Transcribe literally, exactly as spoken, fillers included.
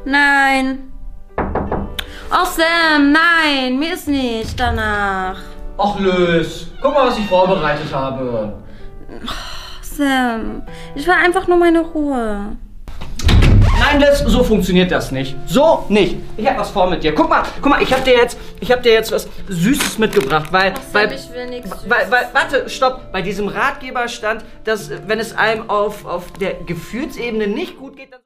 Nein. Oh Sam, nein, mir ist nicht danach. Ach Liz, guck mal, was ich vorbereitet habe. Sam, ich will einfach nur meine Ruhe. Nein, Liz, so funktioniert das nicht. So nicht. Ich hab was vor mit dir. Guck mal, guck mal, ich hab dir jetzt, ich hab dir jetzt was Süßes mitgebracht, weil, Ach, Sam, weil, ich will nichts Süßes. weil, weil, warte, stopp. Bei diesem Ratgeber stand, dass wenn es einem auf, auf der Gefühlsebene nicht gut geht, dann